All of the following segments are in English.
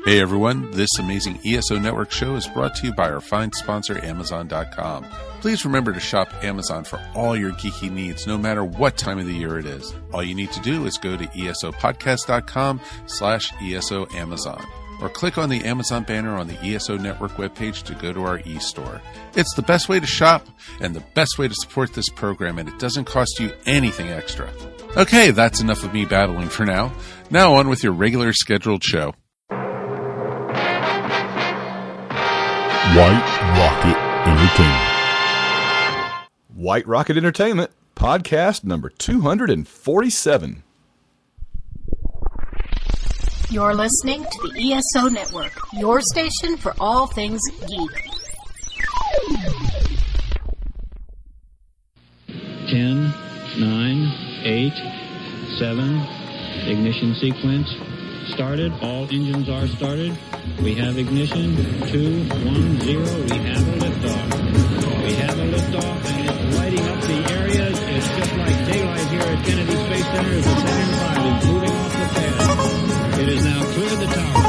Hey everyone, this amazing ESO Network show is brought to you by our fine sponsor, Amazon.com. Please remember to shop Amazon for all your geeky needs, no matter what time of the year it is. All you need to do is go to esopodcast.com/ESO Amazon, or click on the Amazon banner on the ESO Network webpage to go to our e-store. It's the best way to shop and the best way to support this program, and it doesn't cost you anything extra. Okay, that's enough of me babbling for now. Now on with your regular scheduled show. White Rocket Entertainment. White Rocket Entertainment, podcast number 247. You're listening to the ESO Network, your station for all things geek. 10, 9, 8, 7, ignition sequence started. All engines are started. We have ignition. 2, 1, 0. We have a liftoff. We have a liftoff, and it's lighting up the area. It's just like daylight here at Kennedy Space Center as the Saturn V is moving off the pad. It has now cleared the tower.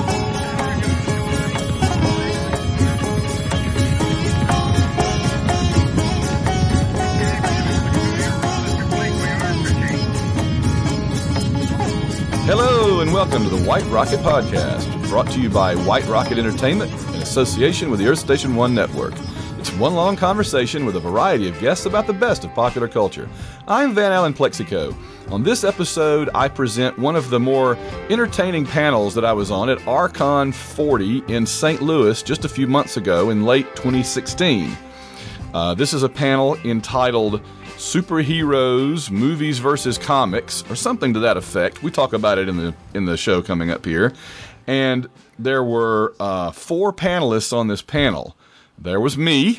Hello and welcome to the White Rocket Podcast, brought to you by White Rocket Entertainment in association with the Earth Station One Network. It's one long conversation with a variety of guests about the best of popular culture. I'm Van Allen Plexico. On this episode, I present one of the more entertaining panels that I was on at Archon 40 in St. Louis just a few months ago in late 2016. This is a panel entitled Superheroes, Movies versus Comics, or something to that effect. We talk about it in the show coming up here. And there were 4 panelists on this panel. There was me,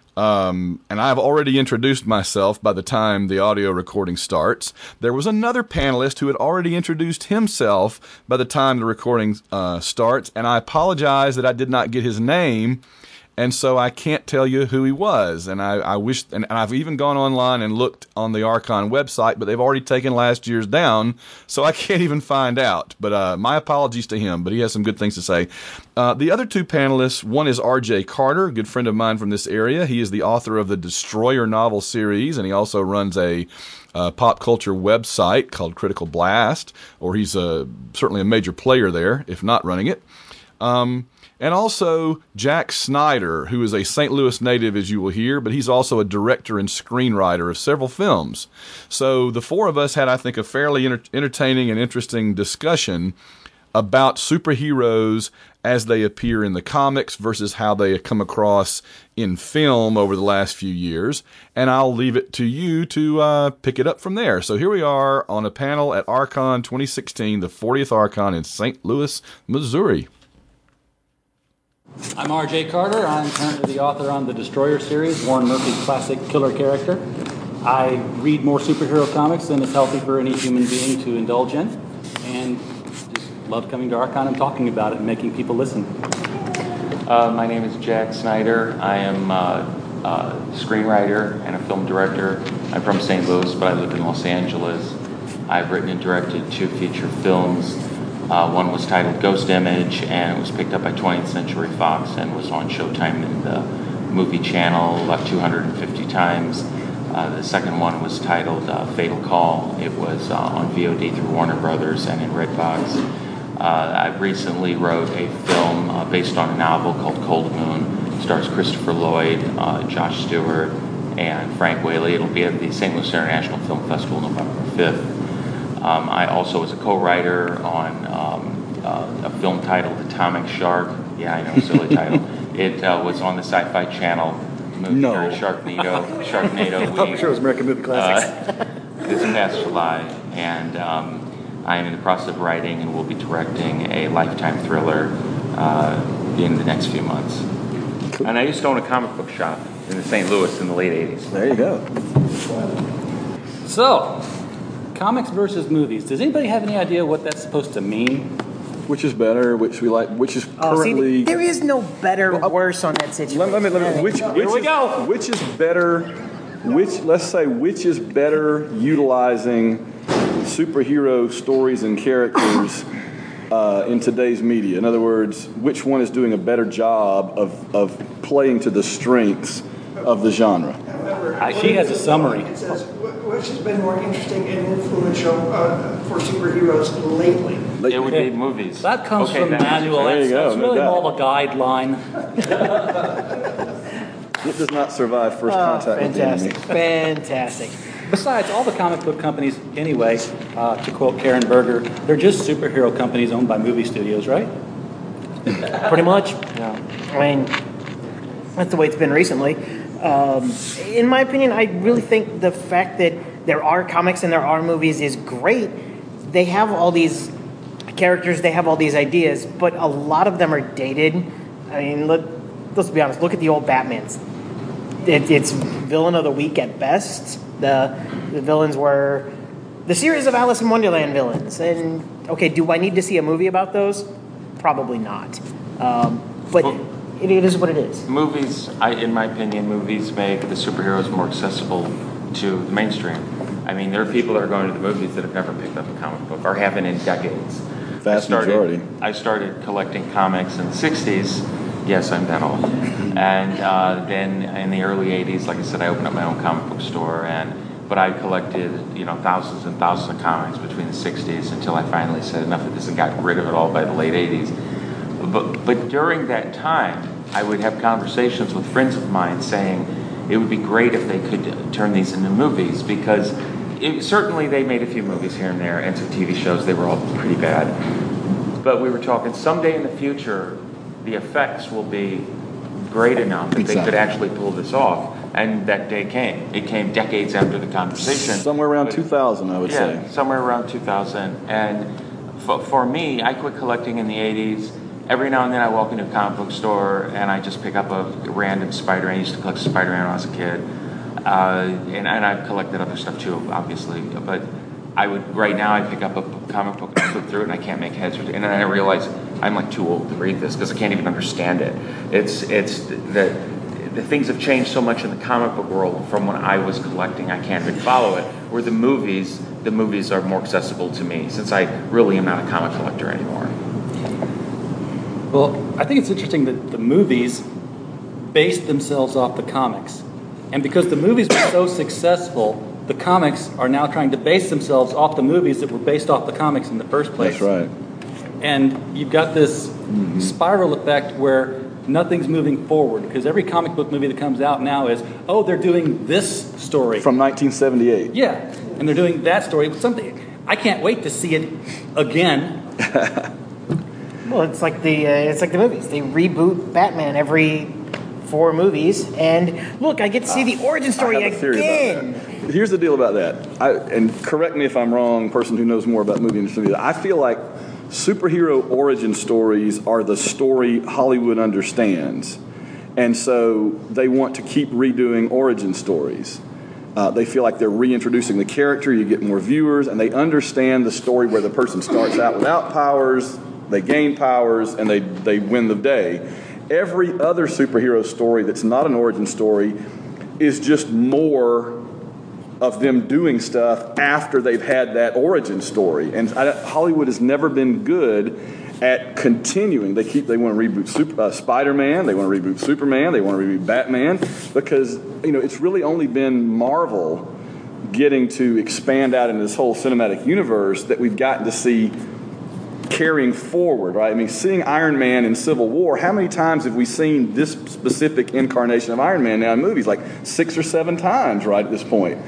and I've already introduced myself by the time the audio recording starts. There was another panelist who had already introduced himself by the time the recording starts, and I apologize that I did not get his name. And so I can't tell you who he was, and I wish, and I've even gone online and looked on the Archon website, but they've already taken last year's down, so I can't even find out. But my apologies to him, but he has some good things to say. The other 2 panelists, one is R.J. Carter, a good friend of mine from this area. He is the author of the Destroyer novel series, and he also runs a pop culture website called Critical Blast, or he's certainly a major player there, if not running it. And also Jack Snyder, who is a St. Louis native, as you will hear, but he's also a director and screenwriter of several films. So the 4 of us had, I think, a fairly entertaining and interesting discussion about superheroes as they appear in the comics versus how they come across in film over the last few years. And I'll leave it to you to pick it up from there. So here we are on a panel at Archon 2016, the 40th Archon in St. Louis, Missouri. I'm R.J. Carter. I'm currently the author on the Destroyer series, Warren Murphy's classic killer character. I read more superhero comics than is healthy for any human being to indulge in, and just love coming to Archon and talking about it and making people listen. My name is Jack Snyder. I am a screenwriter and a film director. I'm from St. Louis, but I live in Los Angeles. I've written and directed 2 feature films. One was titled Ghost Image, and it was picked up by 20th Century Fox and was on Showtime in the movie channel about 250 times. The second one was titled Fatal Call. It was on VOD through Warner Brothers and in Redbox. I recently wrote a film based on a novel called Cold Moon. It stars Christopher Lloyd, Josh Stewart, and Frank Whaley. It'll be at the St. Louis International Film Festival November 5th. I also was a co-writer on a film titled Atomic Shark. Yeah, I know, silly title. It was on the Sci-Fi Channel. No. Sharknado I'm sure it was American Movie Classics. This past July, and I am in the process of writing and will be directing a Lifetime thriller in the next few months. Cool. And I used to own a comic book shop in St. Louis in the late 80s. There you go. So, comics versus movies. Does anybody have any idea what that's supposed to mean? Which is better? Which we like? Which is currently? There is no better or worse on that situation. Let me. Here we go. Which is better? Let's say which is better utilizing superhero stories and characters in today's media? In other words, which one is doing a better job of playing to the strengths of the genre? She has a summary. It says, which has been more interesting and influential for superheroes lately? It would be movies. That comes from the manual. There you go, That's no really doubt. more of a guideline. It does not survive first contact with the enemy. Fantastic. Besides, all the comic book companies, anyway, to quote Karen Berger, they're just superhero companies owned by movie studios, right? Pretty much. Yeah. I mean, that's the way it's been recently. In my opinion, I really think the fact that there are comics and there are movies is great. They have all these characters, they have all these ideas, but a lot of them are dated. I mean, let's be honest. Look at the old Batmans. It's villain of the week at best. The villains were the series of Alice in Wonderland villains. And, okay, do I need to see a movie about those? Probably not. But it is what it is. Movies, in my opinion, movies make the superheroes more accessible to the mainstream. I mean, there are people that are going to the movies that have never picked up a comic book or haven't in decades. Vast majority. I started collecting comics in the 60s. Yes, I'm that old. And then in the early 80s, like I said, I opened up my own comic book store. But I collected, thousands and thousands of comics between the 60s until I finally said enough of this and got rid of it all by the late 80s. But during that time, I would have conversations with friends of mine saying it would be great if they could turn these into movies, because certainly they made a few movies here and there and some TV shows. They were all pretty bad. But we were talking someday in the future, the effects will be great enough that they could actually pull this off. And that day came. It came decades after the conversation. Somewhere around 2000, I would say. Yeah, somewhere around 2000. And for me, I quit collecting in the 80s. Every now and then I walk into a comic book store and I just pick up a random Spider-Man. I used to collect Spider-Man when I was a kid. And I've collected other stuff too, obviously. But right now I pick up a comic book and flip through it and I can't make heads or tails. And then I realize I'm like too old to read this because I can't even understand it. The things have changed so much in the comic book world from when I was collecting, I can't even follow it. Where the movies are more accessible to me since I really am not a comic collector anymore. Well, I think it's interesting that the movies based themselves off the comics. And because the movies were so successful, the comics are now trying to base themselves off the movies that were based off the comics in the first place. That's right. And you've got this spiral effect where nothing's moving forward, because every comic book movie that comes out now is, oh, they're doing this story. From 1978. Yeah, and they're doing that story. Something I can't wait to see it again. Well, it's like the movies. They reboot Batman every 4 movies, and look, I get to see the origin story I have a theory again. about that. Here's the deal about that. And correct me if I'm wrong, person who knows more about movie industry. I feel like superhero origin stories are the story Hollywood understands. And so they want to keep redoing origin stories. They feel like they're reintroducing the character, you get more viewers, and they understand the story where the person starts out without powers, they gain powers, and they win the day. Every other superhero story that's not an origin story is just more of them doing stuff after they've had that origin story. And Hollywood has never been good at continuing. They want to reboot Spider-Man, they want to reboot Superman, they want to reboot Batman, because it's really only been Marvel getting to expand out into this whole cinematic universe that we've gotten to see carrying forward, right? I mean, seeing Iron Man in Civil War, how many times have we seen this specific incarnation of Iron Man now in movies? Like 6 or 7 times, right, at this point.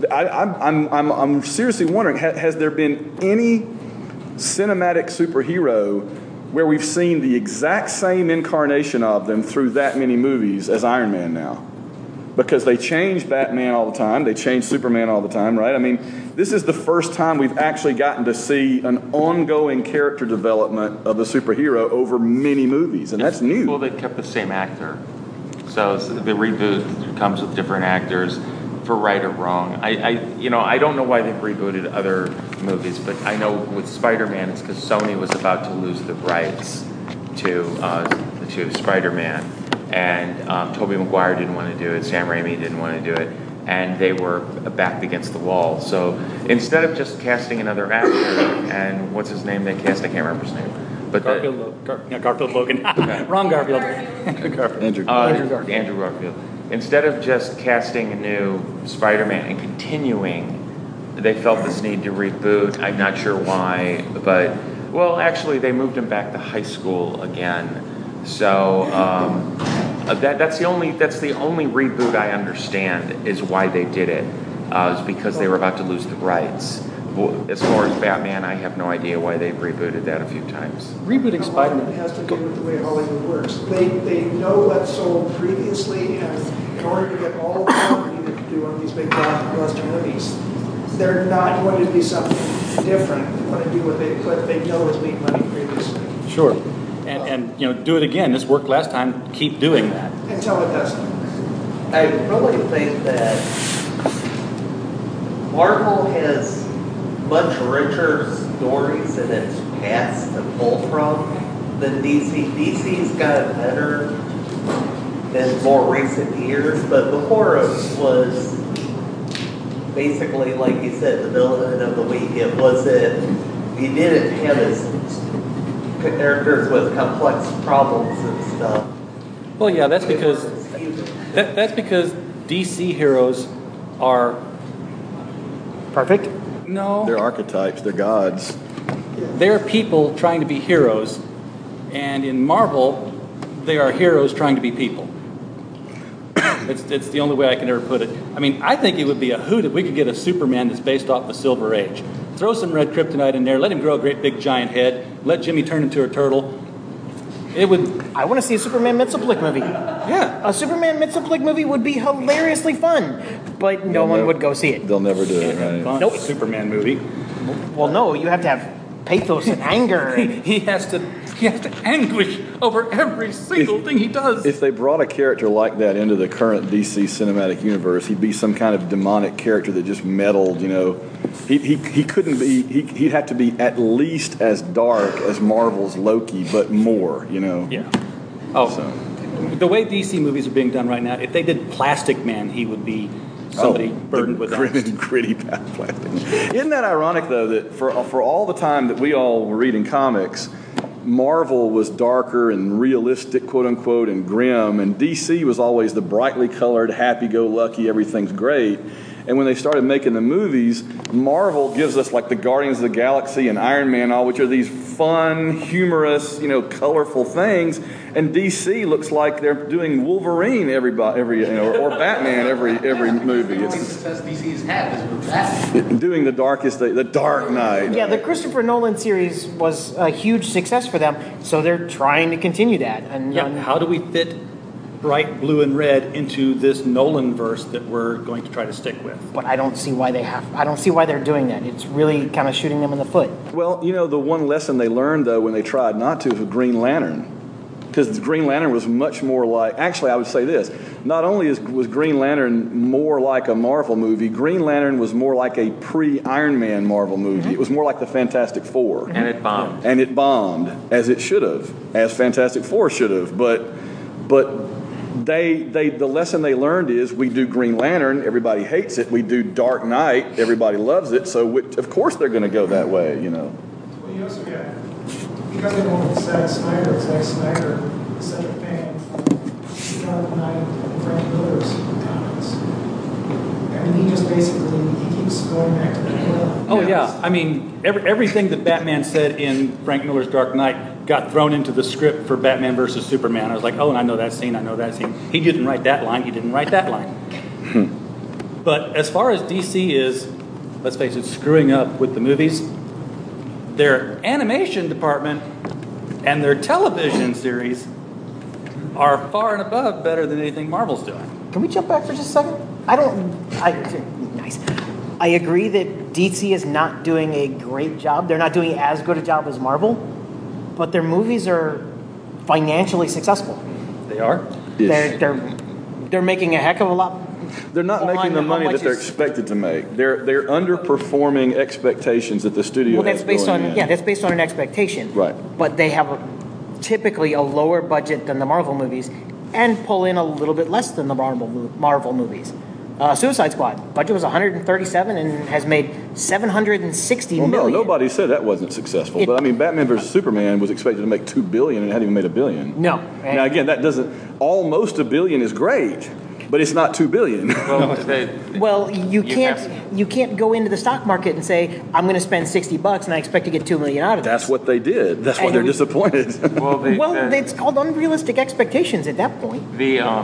I'm seriously wondering, has there been any cinematic superhero where we've seen the exact same incarnation of them through that many movies as Iron Man now? Because they change Batman all the time, they change Superman all the time, right? I mean, this is the first time we've actually gotten to see an ongoing character development of a superhero over many movies, and that's new. Well, they kept the same actor. So the reboot comes with different actors, for right or wrong. I don't know why they've rebooted other movies, but I know with Spider-Man it's because Sony was about to lose the rights to Spider-Man. And Tobey Maguire didn't want to do it. Sam Raimi didn't want to do it. and they were backed against the wall. So instead of just casting another actor, and what's his name they cast? I can't remember his name. But Garfield Logan. Wrong Garfield. Andrew Garfield. Instead of just casting a new Spider-Man and continuing, they felt this need to reboot. I'm not sure why, but well, actually, they moved him back to high school again. So that's the only reboot I understand is why they did it. Is because they were about to lose the rights. As far as Batman, I have no idea why they've rebooted that a few times. Rebooting Spider-Man has to do with the way Hollywood works. They know what's sold previously, and in order to get all the money needed to do on these big blockbuster movies, they're not going to do something different. They want to do what they know has made money previously. Sure. And do it again. This worked last time. Keep doing that. Until it doesn't. I really think that Marvel has much richer stories in its past to pull from than DC. DC's got better in more recent years, but before it was basically, like you said, the villain of the week. It wasn't, you didn't have as characters with complex problems and stuff. Well, yeah, that's because DC heroes are perfect. No, They're archetypes. They're gods. they're people trying to be heroes, and in Marvel, they are heroes trying to be people. It's the only way I can ever put it. I mean, I think it would be a hoot if we could get a Superman that's based off the Silver Age. Throw some red kryptonite in there, let him grow a great big giant head, let Jimmy turn into a turtle. It would. I want to see a Superman Mxyzptlk movie. Yeah. A Superman Mxyzptlk movie would be hilariously fun, but no one would go see it. They'll never do it, right? Nope. Superman movie. Well, no, you have to have pathos and anger. He has to anguish over every single thing he does. If they brought a character like that into the current DC cinematic universe, he'd be some kind of demonic character that just meddled, He couldn't be, he'd have to be at least as dark as Marvel's Loki, but more, Yeah. Oh, So. The way DC movies are being done right now, if they did Plastic Man, he would be somebody burdened with grim angst. and gritty plastic. Isn't that ironic, though, that for all the time that we all were reading comics, Marvel was darker and realistic, quote unquote, and grim, and DC was always the brightly colored, happy-go-lucky, everything's great. And when they started making the movies, Marvel gives us like the Guardians of the Galaxy and Iron Man, all which are these fun, humorous, colorful things. And DC looks like they're doing Wolverine or Batman every movie. The only success DC's had is with Batman. Doing the Dark Knight. Yeah, the Christopher Nolan series was a huge success for them, so they're trying to continue that. And how do we fit bright blue and red into this Nolan verse that we're going to try to stick with? But I don't see why they're doing that. It's really kind of shooting them in the foot. Well, the one lesson they learned, though, when they tried not to, was Green Lantern. Because Green Lantern was much more like... Actually, I would say this. Not only was Green Lantern more like a Marvel movie, Green Lantern was more like a pre-Iron Man Marvel movie. Mm-hmm. It was more like the Fantastic Four. And it bombed. And it bombed, as it should have, as Fantastic Four should have. But the lesson they learned is we do Green Lantern, everybody hates it. We do Dark Knight, everybody loves it. So, of course, they're going to go that way, Well, you also got... Because they went with Zack Snyder is such a fan of 2009 and Frank Miller's comics. I mean, he just basically keeps going back to that well. Oh, yeah. I mean, everything that Batman said in Frank Miller's Dark Knight got thrown into the script for Batman versus Superman. I was like, and I know that scene. He didn't write that line. But as far as DC is, let's face it, screwing up with the movies, their animation department and their television series are far and above better than anything Marvel's doing. Can we jump back for just a second? Nice. I agree that DC is not doing a great job. They're not doing as good a job as Marvel, but their movies are financially successful. They are? Yes. They're making a heck of a lot. They're not making the money that they're expected to make. They're underperforming expectations that the studio that's based on an expectation. Right. But they have typically a lower budget than the Marvel movies and pull in a little bit less than the Marvel movies. Suicide Squad. Budget was 137 and has made 760 Well, million. no, nobody said that wasn't successful. But I mean, Batman vs Superman was expected to make $2 billion and it hadn't even made $1 billion. No. Now again, that doesn't. Almost $1 billion is great, but it's not $2 billion. Well, you can't go into the stock market and say I'm going to spend $60 and I expect to get $2 million out of it. That's what they did. That's why they're disappointed. It's called unrealistic expectations at that point.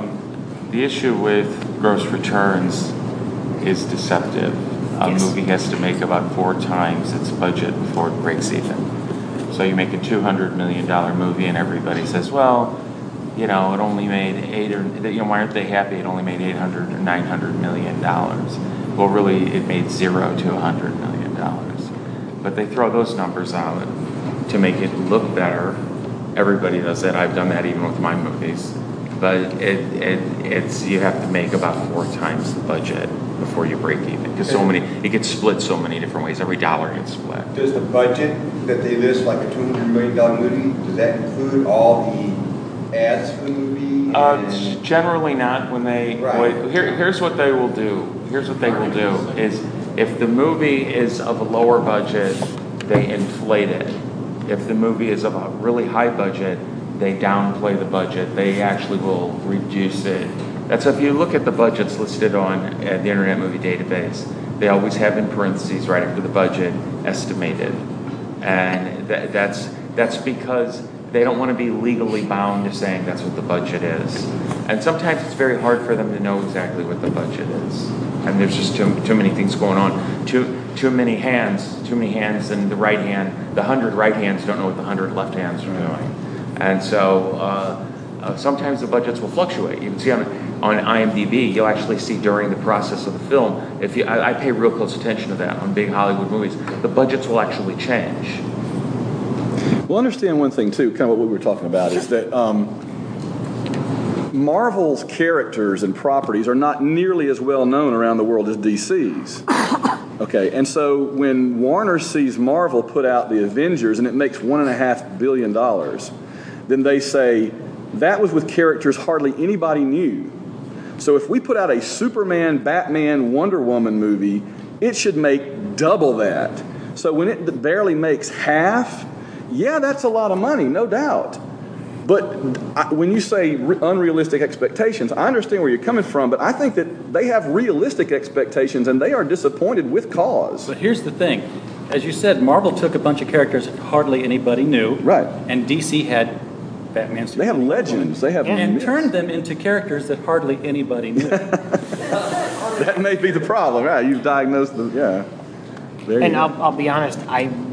The issue with gross returns is deceptive. A movie has to make about 4 times its budget before it breaks even. So you make a $200 million movie and everybody says, well, it only made why aren't they happy? It only made $800 or $900 million. Well, really, it made $0 to $100 million. But they throw those numbers out to make it look better. Everybody does that. I've done that even with my movies. But it's you have to make about 4 times the budget before you break even, because it gets split so many different ways. Every dollar gets split. Does the budget that they list, like a $200 million movie, does that include all the ads for the movie? Generally not. When they here's what they will do. Here's what they will do is if the movie is of a lower budget, they inflate it. If the movie is of a really high budget, they downplay the budget. They actually will reduce it. That's if you look at the budgets listed on the Internet Movie Database, they always have in parentheses right after the budget estimated, and that's because they don't want to be legally bound to saying that's what the budget is. And sometimes it's very hard for them to know exactly what the budget is, and there's just too many things going on. Too many hands, and the right hand, the 100 right hands don't know what the 100 left hands are doing. And so sometimes the budgets will fluctuate. You can see on IMDb, you'll actually see during the process of the film, I pay real close attention to that on big Hollywood movies, the budgets will actually change. Well, understand one thing, too, kind of what we were talking about, is that Marvel's characters and properties are not nearly as well known around the world as DC's. Okay, and so when Warner sees Marvel put out the Avengers and it makes $1.5 billion, then they say, that was with characters hardly anybody knew. So if we put out a Superman, Batman, Wonder Woman movie, it should make double that. So when it barely makes half, yeah, that's a lot of money, no doubt. But when you say unrealistic expectations, I understand where you're coming from, but I think that they have realistic expectations and they are disappointed with cause. But here's the thing. As you said, Marvel took a bunch of characters that hardly anybody knew. Right. And DC had Batman, Superman. They have legends. They have and turned them into characters that hardly anybody knew. That may be the problem, right? You've diagnosed them, yeah. And I'll be honest, I'm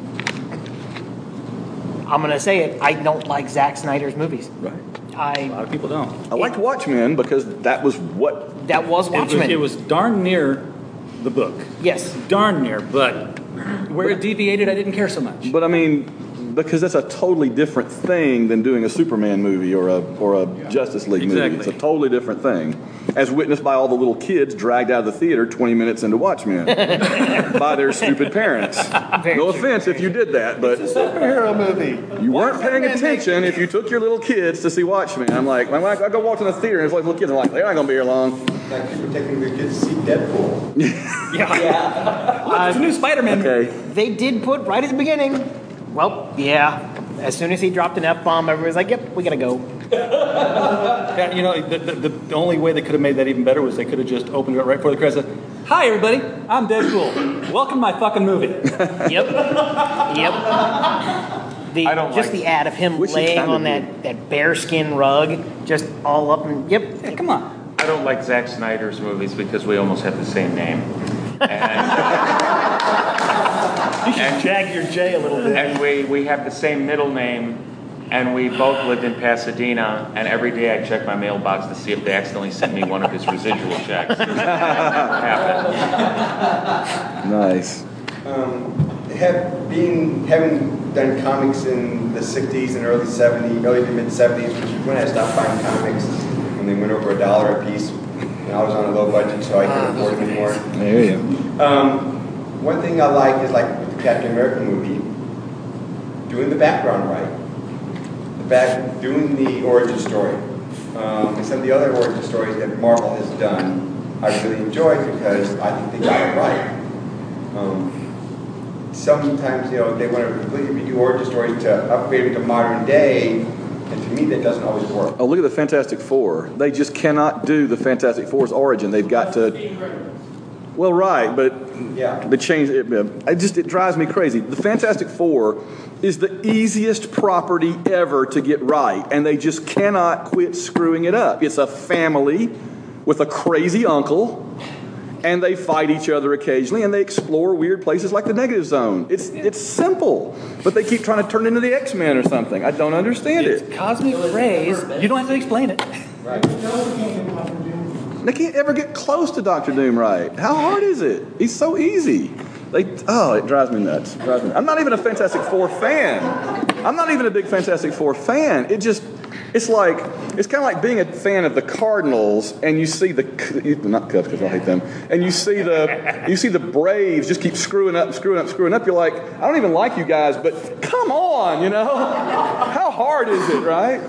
going to say it, I don't like Zack Snyder's movies. Right. A lot of people don't. I liked Watchmen because that was what... That was Watchmen. It was darn near the book. Yes. Darn near, but where it deviated, I didn't care so much. But I mean, because that's a totally different thing than doing a Superman movie or a Justice League movie. It's a totally different thing. As witnessed by all the little kids dragged out of the theater 20 minutes into Watchmen by their stupid parents. No offense if you did that, but it's a superhero movie. You weren't paying attention if you took your little kids to see Watchmen. I'm like, when I go watch in the theater and it's like little kids, I'm like, they're not going to be here long. Like people taking their kids to see Deadpool. Yeah. It's a new Spider-Man. Okay. They did put right at the beginning. Well, yeah. As soon as he dropped an F-bomb, everybody's like, yep, we got to go. Yeah, you know, the only way they could have made that even better was they could have just opened it right before the credits. Hi, everybody. I'm Deadpool. Welcome to my fucking movie. Yep. The ad of him laying on that bearskin rug, just all up and Hey, come on. I don't like Zack Snyder's movies because we almost have the same name. You should jag your J a little bit. And we have the same middle name, and we both lived in Pasadena, and every day I check my mailbox to see if they accidentally sent me one of his residual checks. Nice. Having done comics in the 60s and early to mid 70s, which is when I stopped buying comics, when they went over $1 a piece, and I was on a low budget, so I couldn't afford them anymore. There you go. One thing I like is, like with the Captain America movie, doing the background right. Doing the origin story. And some of the other origin stories that Marvel has done, I really enjoyed because I think they got it right. Sometimes, they want to completely redo origin stories to upgrade it to modern day, and to me that doesn't always work. Oh, look at the Fantastic Four. They just cannot do the Fantastic Four's origin. They've got to... Well, right, but they changed it. It drives me crazy. The Fantastic Four is the easiest property ever to get right, and they just cannot quit screwing it up. It's a family with a crazy uncle, and they fight each other occasionally, and they explore weird places like the Negative Zone. It's simple, but they keep trying to turn it into the X-Men or something. I don't understand it. Cosmic rays. You don't have to explain it. Right. They can't ever get close to Dr. Doom right. How hard is it? He's so easy. It drives me nuts. I'm not even a Fantastic Four fan. I'm not even a big Fantastic Four fan. It's kind of like being a fan of the Cardinals, and you see not Cubs because I hate them, and you see the Braves just keep screwing up. You're like, I don't even like you guys, but come on, how hard is it, right?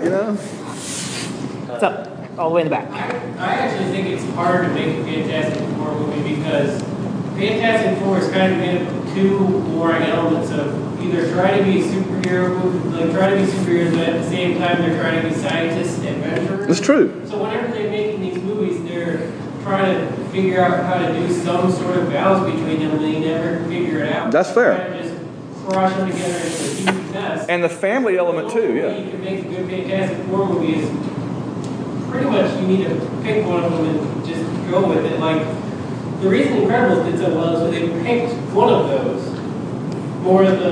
What's up? All the way in the back. I actually think it's hard to make a Fantastic Four movie because Fantastic Four is kind of made up of two warring elements of either trying to be superheroes, but at the same time they're trying to be scientists and adventurers. It's true. So whenever they're making these movies, they're trying to figure out how to do some sort of balance between them, and they never figure it out. That's fair. They kind of just crush them together into a huge mess. And the family element too, yeah. You can make a good Fantastic Four movie is pretty much you need to pick one of them and just go with it. Like, the reason Incredibles did so well is that they picked one of those. More of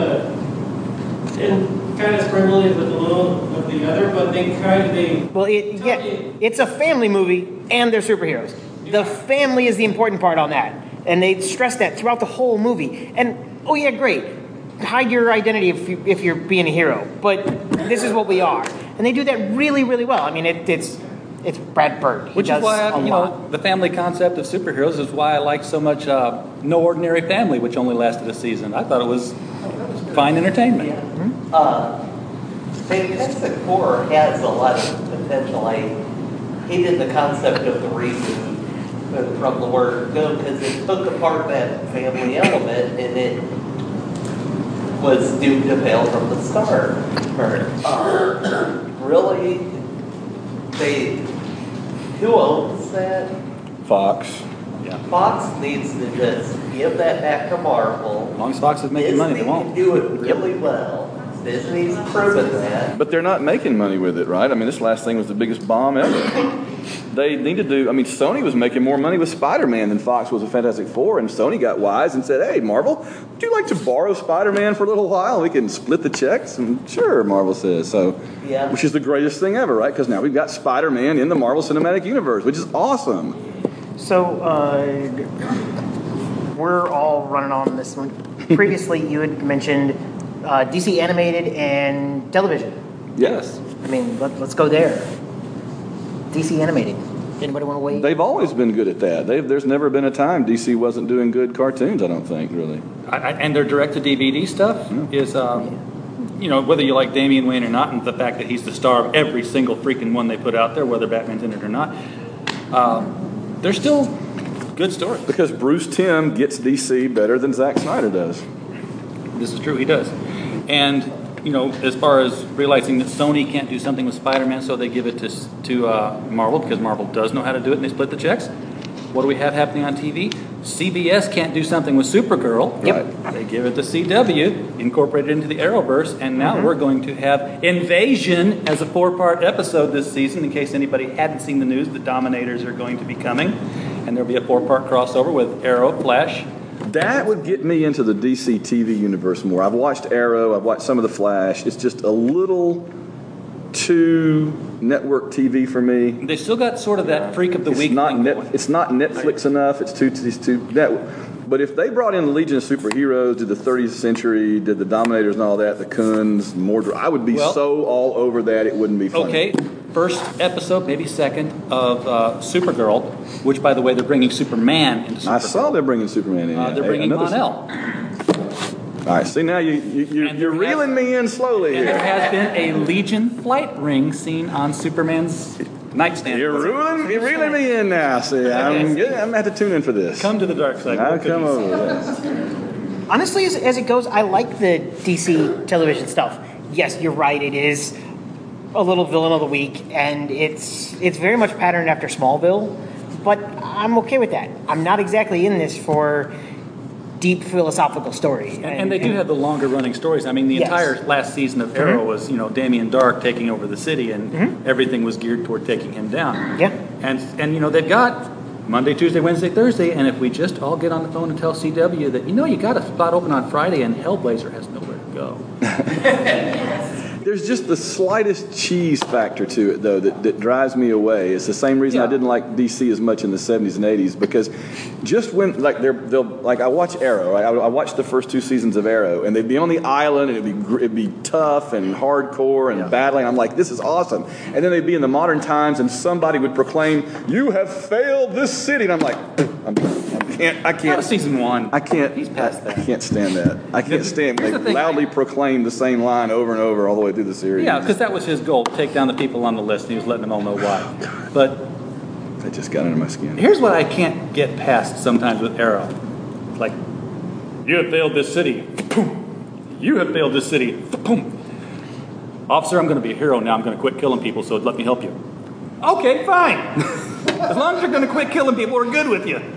and kind of sprinkled it with a little of the other, but it's a family movie and they're superheroes. The family is the important part on that. And they stress that throughout the whole movie. And, great. Hide your identity if you're being a hero. But this is what we are. And they do that really, really well. I mean, it's Brad Bird. Which is why the family concept of superheroes is why I like so much No Ordinary Family, which only lasted a season. I thought it was fine entertainment. Yeah. Fantastic Four has a lot of potential. I hated the concept of the reboot from the word go because it took apart that family element and it was doomed to fail from the start. Really? Who owns that? Fox. Yeah. Fox needs to just give that back to Marvel. As long as Fox is making money, they won't. Disney can do it really well. Disney's proven that. But they're not making money with it, right? I mean, this last thing was the biggest bomb ever. They need to do... I mean, Sony was making more money with Spider-Man than Fox was with Fantastic Four, and Sony got wise and said, hey, Marvel, would you like to borrow Spider-Man for a little while? We can split the checks. And sure, Marvel says. So, yeah. Which is the greatest thing ever, right? Because now we've got Spider-Man in the Marvel Cinematic Universe, which is awesome. So, we're all running on this one. Previously, you had mentioned DC animated and television. Yes. I mean, let's go there. DC animated. Anybody want to wait? They've always been good at that. There's never been a time DC wasn't doing good cartoons, I don't think, really. And their direct-to-DVD stuff is, whether you like Damian Wayne or not, and the fact that he's the star of every single freaking one they put out there, whether Batman's in it or not, they're still good stories. Because Bruce Timm gets DC better than Zack Snyder does. This is true, he does. And, as far as realizing that Sony can't do something with Spider-Man, so they give it to Marvel, because Marvel does know how to do it, and they split the checks. What do we have happening on TV? CBS can't do something with Supergirl. Yep. They give it to CW, incorporated into the Arrowverse, and now we're going to have Invasion as a 4-part episode this season, in case anybody hadn't seen the news. The Dominators are going to be coming, and there'll be a 4-part crossover with Arrow, Flash. That would get me into the DC TV universe more. I've watched Arrow, I've watched some of the Flash. It's just a little too network TV for me. They still got sort of that freak of the week thing going. It's not Netflix enough. It's too network. But if they brought in the Legion of Superheroes, did the 30th Century, did the Dominators and all that, the Khunds, Mordor, I would be so all over that it wouldn't be funny. Okay, first episode, maybe second, of Supergirl, which, by the way, they're bringing Superman into Supergirl. I saw they're bringing Superman in. They're bringing Mon-El. All right, see, now you're reeling me in slowly and here. there has been a Legion flight ring seen on Superman's Nightstand. You're reeling me in now. See, I'm going to have to tune in for this. Come to the dark side. I'll come over, yes. Honestly, as it goes, I like the DC television stuff. Yes, you're right. It is a little villain of the week, and it's very much patterned after Smallville, but I'm okay with that. I'm not exactly in this for deep philosophical story. And they do have the longer running stories. I mean, the entire last season of Arrow was, Damien Dark taking over the city, and everything was geared toward taking him down. Yeah. And they've got Monday, Tuesday, Wednesday, Thursday, and if we just all get on the phone and tell CW that, you got a spot open on Friday and Hellblazer has nowhere to go. There's just the slightest cheese factor to it, though, that drives me away. It's the same reason I didn't like DC as much in the 70s and 80s, because just when, I watch Arrow, right? I watched the first 2 seasons of Arrow, and they'd be on the island, and it'd be tough and hardcore and battling. I'm like, this is awesome. And then they'd be in the modern times, and somebody would proclaim, "You have failed this city," and I'm like, I can't. That was season 1. I can't. He's past that. I can't stand that. I can't stand. They loudly proclaim the same line over and over all the way through the series. Yeah, because that was his goal, to take down the people on the list, and he was letting them all know why. But that just got under my skin. Here's what I can't get past sometimes with Arrow. Like, you have failed this city. You have failed this city. Officer, I'm going to be a hero now. I'm going to quit killing people, so let me help you. Okay, fine. As long as you're going to quit killing people, we're good with you.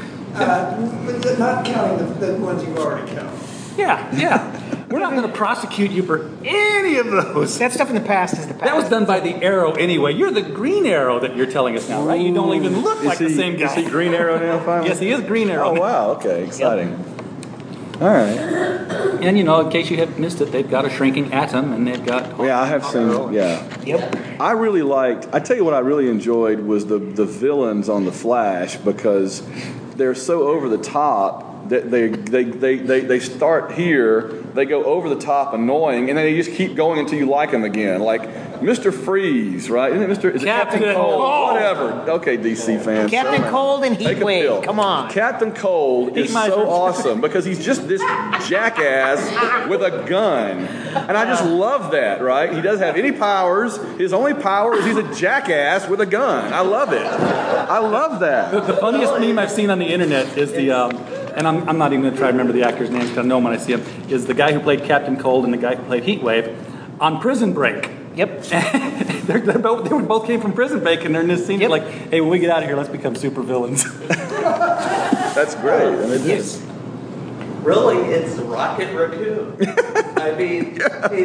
But not counting the ones you've already counted. Yeah. We're not going to prosecute you for any of those. That stuff in the past is the past. That was done by the Arrow anyway. You're the Green Arrow that you're telling us now, right? You don't even look like the same guy. Is he Green Arrow now, finally? Yes, he is Green Arrow. Oh, wow. Okay, exciting. Yep. All right. And, in case you have missed it, they've got a shrinking Atom, and they've got... Yeah, I have seen... Yeah. Yep. I really liked... I tell you what I really enjoyed was the villains on The Flash, because they're so over the top that they start here, they go over the top annoying, and then they just keep going until you like them again. Like Mr. Freeze, right? Isn't it Captain Cold? Whatever. Okay, DC fans. Captain Cold and Heatwave. Come on. Captain Cold is so awesome because he's just this jackass with a gun. And I just love that, right? He doesn't have any powers. His only power is he's a jackass with a gun. I love it. I love that. The funniest meme I've seen on the internet is the... and I'm not even going to try to remember the actors' names because I know them when I see them, is the guy who played Captain Cold and the guy who played Heatwave on Prison Break. Yep. they both came from Prison Break, and they're in this scene like, hey, when we get out of here, let's become super villains. That's great. And it is. Really, it's Rocket Raccoon. I mean,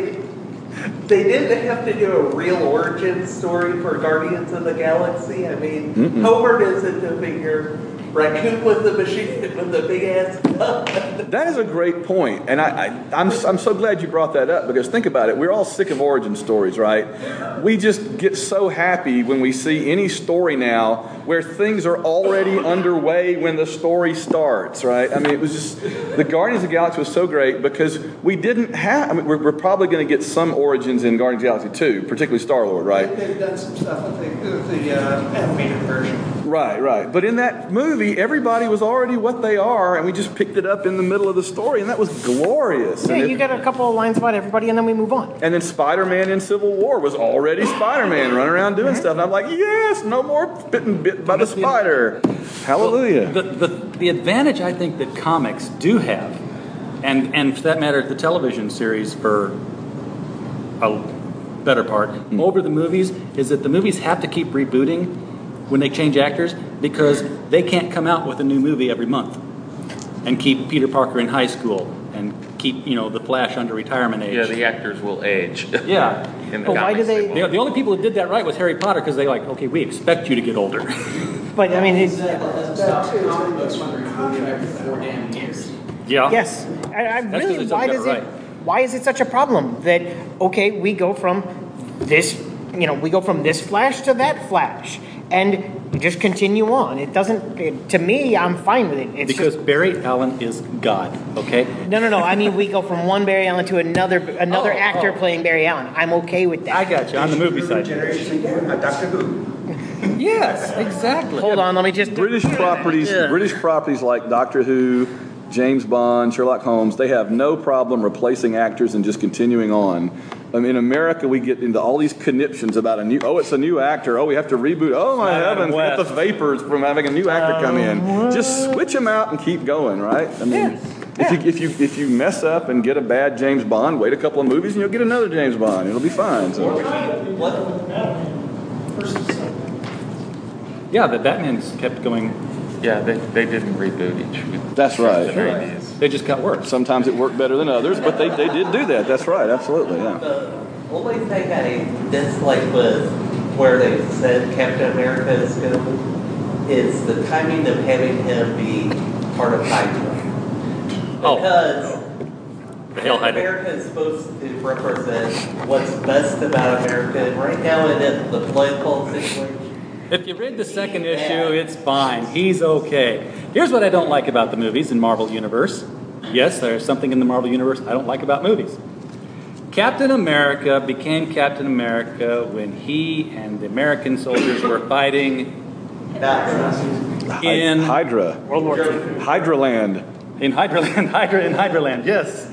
they didn't have to do a real origin story for Guardians of the Galaxy. I mean, Homer isn't a figure. Raccoon with the machine with the big ass gun. That is a great point, and I'm so glad you brought that up, because think about it. We're all sick of origin stories, right? We just get so happy when we see any story now where things are already underway when the story starts, right? I mean, it was just the Guardians of the Galaxy was so great because we didn't have. I mean, we're probably going to get some origins in Guardians of the Galaxy 2, particularly Star-Lord, right? They've done some stuff with the animated version. Right. But in that movie, everybody was already what they are, and we just picked it up in the middle of the story, and that was glorious. Yeah, you got a couple of lines about everybody, and then we move on. And then Spider-Man in Civil War was already Spider-Man running around doing stuff. And I'm like, yes, no more getting bit by the spider. Hallelujah. The advantage I think that comics do have, and for that matter, the television series for a better part, over the movies, is that the movies have to keep rebooting when they change actors, because they can't come out with a new movie every month and keep Peter Parker in high school and keep, the Flash under retirement age. Yeah, the actors will age. Yeah. But why do they... The only people that did that right was Harry Potter, because they okay, we expect you to get older. But, I mean... That doesn't stop comic books from their contract for 4 damn years. Yeah. Yes. I really... Why is it such a problem that, okay, we go from this Flash to that Flash, and we just continue on. It doesn't... To me, I'm fine with it. It's because Barry Allen is God, okay? No. I mean, we go from one Barry Allen to another actor playing Barry Allen. I'm okay with that. I got you on the movie side. Doctor Who. Yes, exactly. Hold on, let me just... British properties like Doctor Who, James Bond, Sherlock Holmes, they have no problem replacing actors and just continuing on. In America, we get into all these conniptions about it's a new actor. Oh, we have to reboot. Oh, my heavens, we get the vapors from having a new actor come in. Just switch them out and keep going, right? I mean, if you mess up and get a bad James Bond, wait a couple of movies and you'll get another James Bond. It'll be fine. So. Yeah, the Batman's kept going. Yeah, they didn't reboot each. That's right. They just got worse. Sometimes it worked better than others, but they did do that. That's right. Absolutely, yeah. The only thing I dislike with where they said Captain America is going is the timing of having him be part of Hydra. Because America is supposed to represent what's best about America, and right now it is the political situation. If you read the second issue, it's fine. He's okay. Here's what I don't like about the movies in Marvel Universe. Yes, there's something in the Marvel Universe I don't like about movies. Captain America became Captain America when he and the American soldiers were fighting in Hydra. World War II. Hydraland. In Hydraland, yes.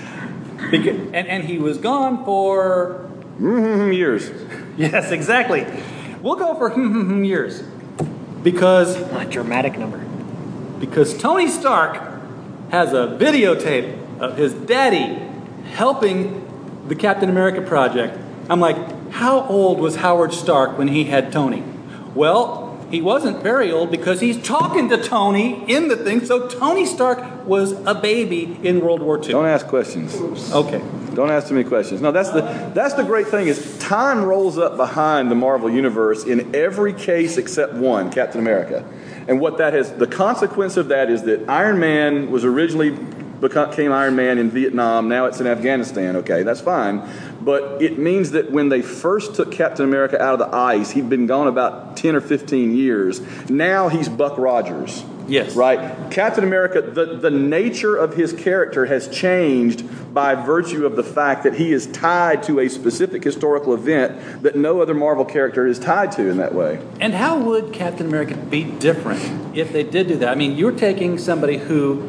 And he was gone for... years. Yes, exactly. We'll go for years. Because... A dramatic number. Because Tony Stark has a videotape of his daddy helping the Captain America project. I'm like, how old was Howard Stark when he had Tony? Well, he wasn't very old because he's talking to Tony in the thing. So Tony Stark was a baby in World War II. Don't ask questions. Okay. Don't ask too many questions. No, that's the great thing is time rolls up behind the Marvel Universe in every case except one, Captain America. And what that has, the consequence of that is that Iron Man was originally became Iron Man in Vietnam. Now it's in Afghanistan. Okay, that's fine. But it means that when they first took Captain America out of the ice, he'd been gone about 10 or 15 years. Now he's Buck Rogers. Yes. Right? Captain America, the nature of his character has changed by virtue of the fact that he is tied to a specific historical event that no other Marvel character is tied to in that way. And how would Captain America be different if they did do that? I mean, you're taking somebody who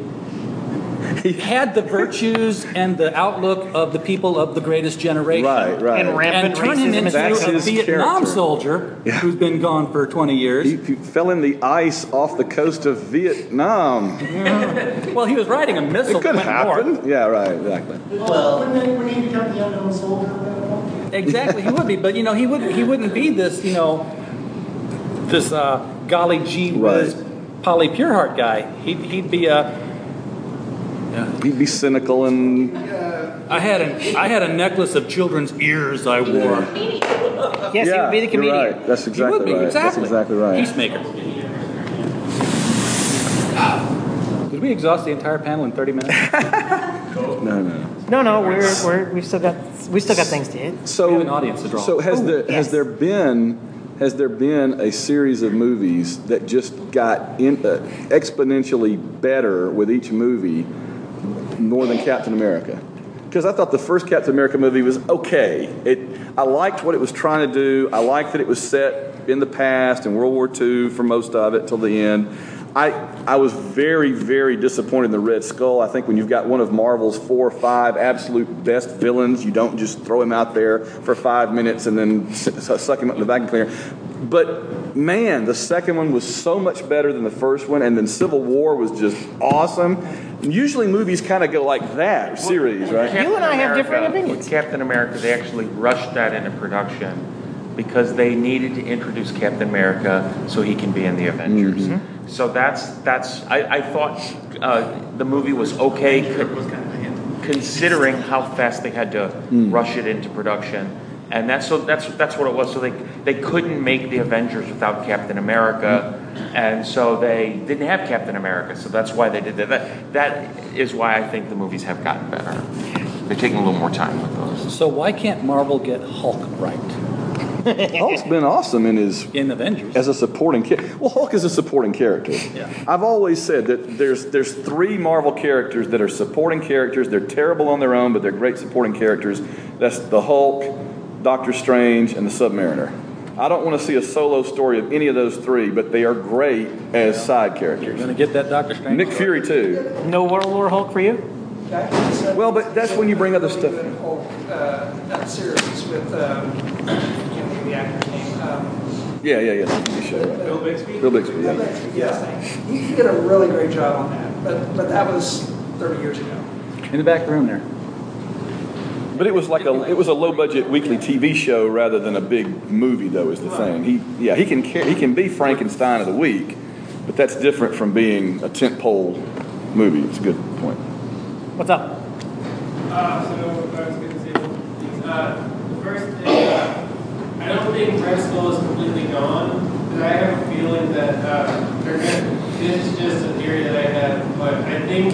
had the virtues and the outlook of the people of the greatest generation. Right. And turn him into a Vietnam soldier who's been gone for 20 years. He fell in the ice off the coast of Vietnam. Well, he was riding a missile. It could that went happen. north. Yeah, right, exactly. Well, when he becomes the unknown soldier. Exactly, he would be. But, he wouldn't be this, this golly gee whiz Polly Pureheart guy. He'd be a... He'd be cynical and... I had a necklace of children's ears I wore. Yes, he would be the comedian. You're right. That's exactly right. Exactly. That's exactly right. Peacemaker. Did we exhaust the entire panel in 30 minutes? No. We've still got things to hit. So we have an audience to draw. So has there been a series of movies that just got exponentially better with each movie more than Captain America? Because I thought the first Captain America movie was okay. I liked what it was trying to do. I liked that it was set in the past in World War II for most of it till the end. I was very, very disappointed in the Red Skull. I think when you've got one of Marvel's 4 or 5 absolute best villains, you don't just throw him out there for 5 minutes and then suck him up in the vacuum cleaner. But, man, the second one was so much better than the first one, and then Civil War was just awesome. Usually movies kind of go like that, series, right? You and I have different opinions. With Captain America, they actually rushed that into production because they needed to introduce Captain America so he can be in the Avengers. Mm-hmm. So I thought the movie was okay considering how fast they had to rush it into production. And that's what it was. So they couldn't make the Avengers without Captain America, and so they didn't have Captain America. So that's why they did that. That is why I think the movies have gotten better. They're taking a little more time with those. So why can't Marvel get Hulk right? Hulk's been awesome in Avengers as a supporting character. Well, Hulk is a supporting character. Yeah. I've always said that there's 3 Marvel characters that are supporting characters. They're terrible on their own, but they're great supporting characters. That's the Hulk, Doctor Strange, and the Submariner. I don't want to see a solo story of any of those three, but they are great as side characters. You're going to get that Doctor Strange. Nick Fury too. No World War Hulk for you? Well, but that's when you bring other stuff. That series with, I can't think of the actor's name. Yeah. TV show. Right? Bill Bixby? Bill Bixby, yeah. Yes. He did a really great job on that, but that was 30 years ago. In the back of the room there. But it was a low budget weekly TV show rather than a big movie, though, is the thing. He can be Frankenstein of the week, but that's different from being a tentpole movie. It's a good point. What's up? So I was going to say the first thing, I don't think Red Skull is completely gone, but I have a feeling that this is just a theory that I have, but I think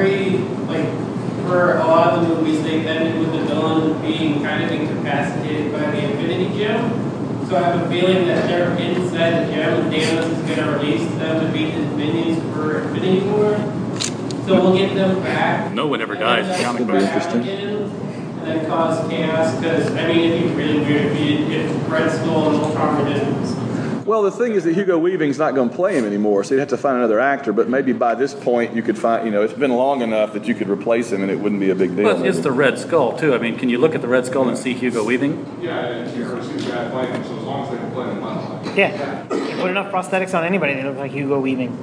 for a lot of the movies, they've ended with the villain being kind of incapacitated by the Infinity Gem. So I have a feeling that they're inside the gem and Thanos is going to release them to beat his minions for Infinity War. So we'll get them back. No one ever dies. It's going to be interesting. And then cause chaos, because, I mean, it'd be really weird if Red Skull and Ultron were just... Well, the thing is that Hugo Weaving's not going to play him anymore, so you'd have to find another actor. But maybe by this point, you could find, it's been long enough that you could replace him and it wouldn't be a big deal. Well, it's the Red Skull, too. I mean, can you look at the Red Skull and see Hugo Weaving? Yeah, you never see the guy playing him, so as long as they can play him well. Yeah. You put enough prosthetics on anybody, they look like Hugo Weaving.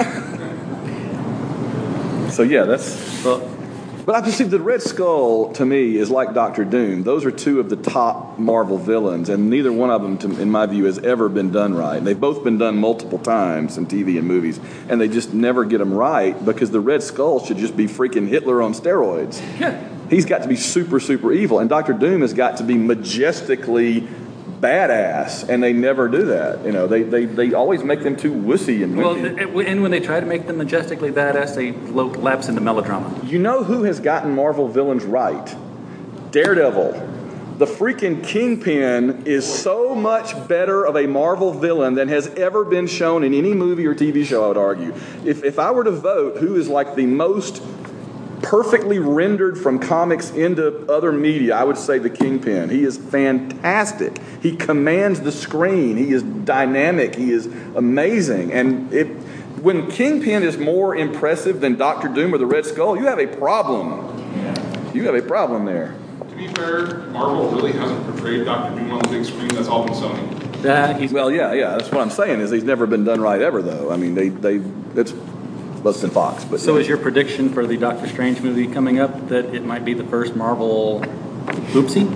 So, yeah, that's... But I just see the Red Skull, to me, is like Doctor Doom. Those are two of the top Marvel villains, and neither one of them, in my view, has ever been done right. They've both been done multiple times in TV and movies, and they just never get them right because the Red Skull should just be freaking Hitler on steroids. Yeah. He's got to be super, super evil, and Doctor Doom has got to be majestically badass, and they never do that. They always make them too wussy and wimpy. Well, and when they try to make them majestically badass, they lapse into melodrama. You know who has gotten Marvel villains right? Daredevil. The freaking Kingpin is so much better of a Marvel villain than has ever been shown in any movie or TV show, I would argue. If I were to vote who is like the most perfectly rendered from comics into other media, I would say the Kingpin. He is fantastic. He commands the screen. He is dynamic. He is amazing. And when Kingpin is more impressive than Doctor Doom or the Red Skull, you have a problem. You have a problem there. To be fair, Marvel really hasn't portrayed Doctor Doom on the big screen. That's all been Sony. Well, yeah. That's what I'm saying is he's never been done right ever, though. I mean, it's less than Fox. But so is your prediction for the Doctor Strange movie coming up that it might be the first Marvel oopsie?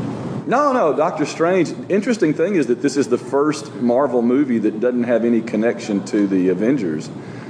No, Doctor Strange. Interesting thing is that this is the first Marvel movie that doesn't have any connection to the Avengers.